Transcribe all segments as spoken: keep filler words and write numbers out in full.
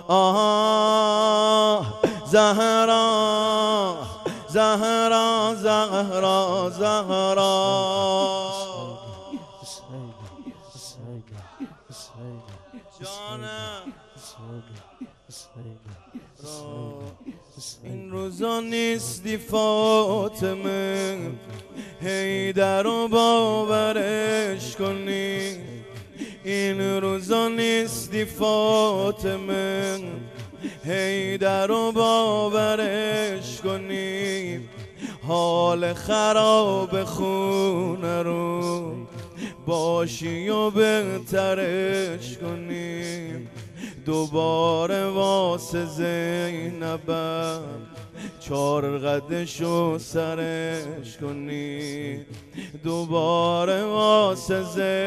آه زهرا زهرا زهرا زهرا جانم این روزا نیستی فاطمه حیدر رو باورش کنی این روزا نیستی فاطمه حیدر رو باورش کنی حال خراب خونه رو باشی و بهترش کنی دوباره واسه زینبم چار قدشو سرش کنی دوباره واسه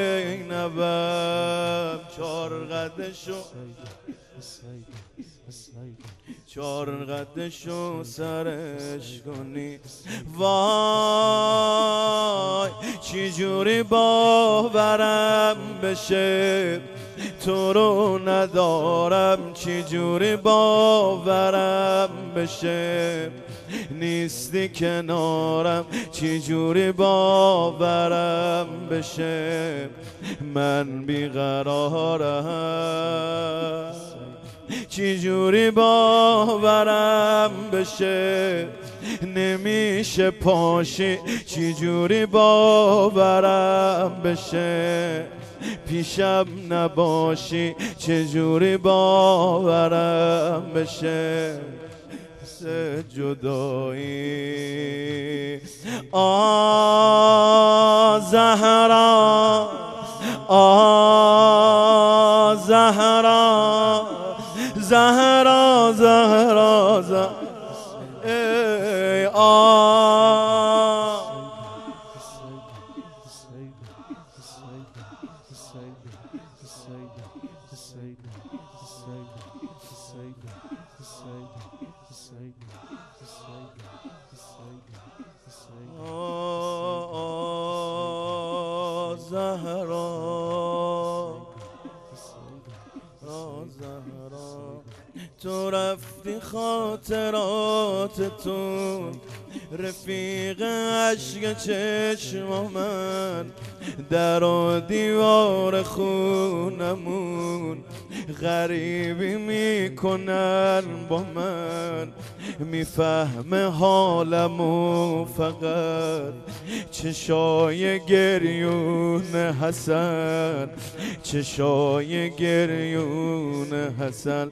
زینبم چار قدشو چار قدشو سرش کنی وای چی جوری باورم بشه تو رو ندارم چی جوری باورم بشه نیستی کنارم چی جوری باورم بشه من بیقرارم چی جوری باورم بشه نمیشه پاشی چی جوری باورم بشه پیشم نباشی چجوری باورم بشه سه جدایی آه زهرا آه زهرا زهرا زهرا زهرا ای آه زهرا تو رفتی خاطراتتون رفیق عشق چشم من در و دیوار خونمون غریبی میکنن با من میفهمه حالمو فقط چشای گریون حسن چشای گریون حسن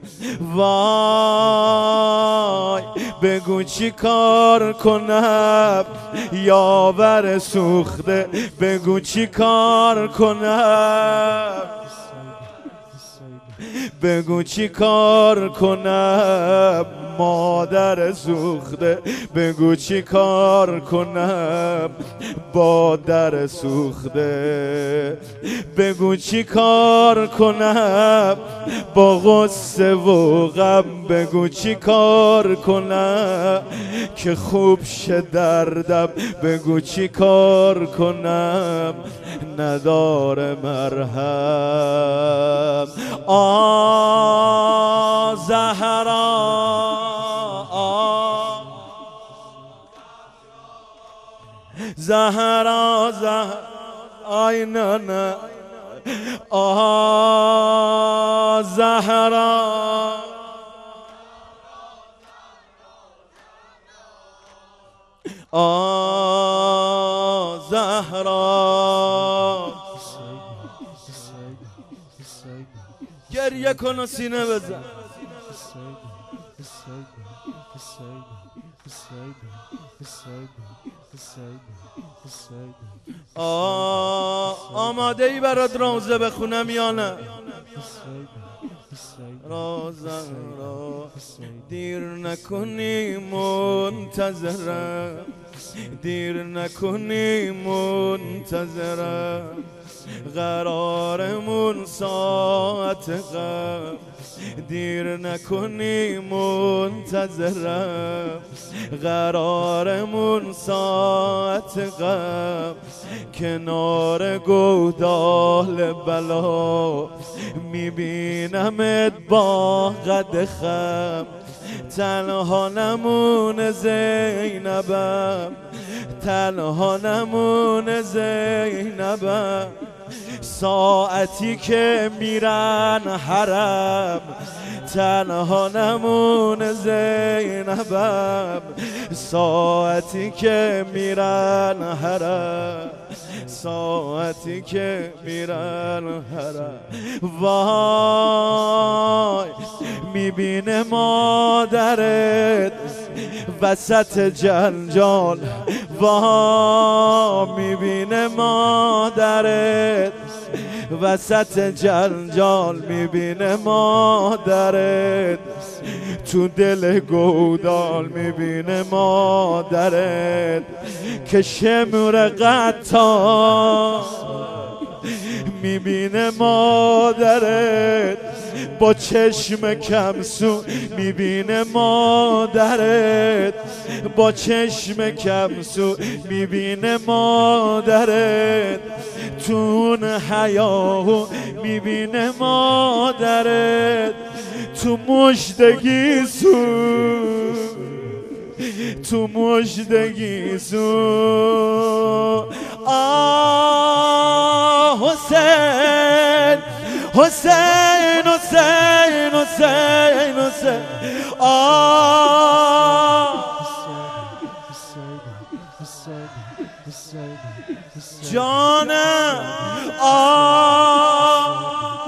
وای بگو چی کار کنم یاور سوخته بگو چی کار کنم بگو چی کار کنم مادر سوخته بگو چی کار کنم با در سوخته بگو چی کار کنم با غصه و غم بگو چی کار کنم که خوب شه دردم بگو چی کار کنم نداره مرهم آه زهرا آه زهرا زهرا آی نه نه آه زهرا آه زهرا گریه کن و سینه بزن آه آماده ای برات روزه بخونم یا نه رازم را دیر نکنی منتظرم دیر نکنی منتظرم، قرارمون ساعت قبل. دیر نکنی منتظرم، قرارمون ساعت قبل. کنار گودال بلا میبینمت با قد خم. تنها نمونه زینبم، تنها نمونه زینبم. ساعتی که میرن حرم، تنها نمونه زینبم. ساعتی که میرن حرم، ساعتی که میرن حرم. وای میبینه مادرت وسط جنجال، وای میبینه مادرت وسط جنجال. میبینه مادرت تو دل گودال، میبینه مادرت که شمر قطار. میبینه مادرت با چشم کمسو، میبینه مادرت با چشم کمسو. میبینه مادرت تو اون حیاهو، میبینه مادرت تو مژدگی سو، تو مژدگی سو. آه حسین حسین حسین حسین حسین. آه جانم، آه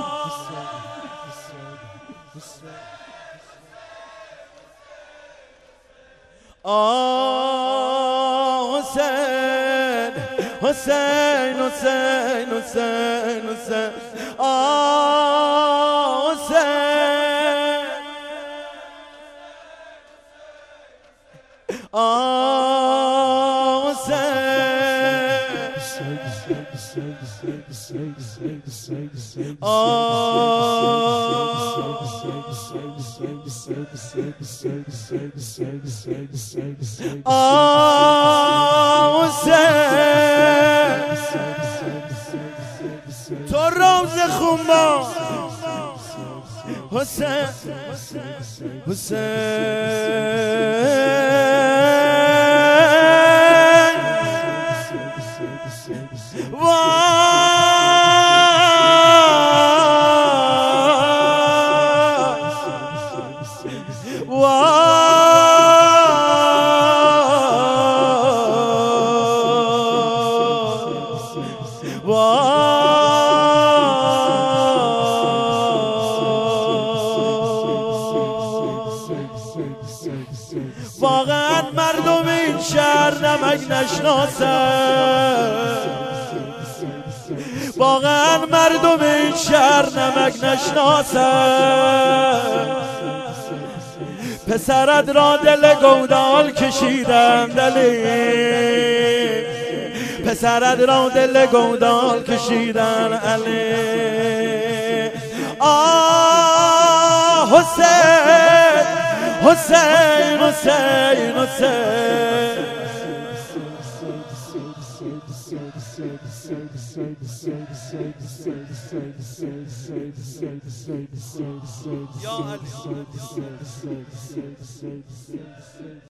آه حسین حسین حسین حسین حسین. آه حسین، آه حسین، آه حسین. تو روز خونبا حسین حسین. واقعا مردم این شهر نمک نشناسن، واقعا مردم این شهر نمک نشناسن. پسرت را دل گودال کشیدن دلی، پسرت را دل گودال کشیدن علی. آه حسین حسین حسین حسین. یا علی.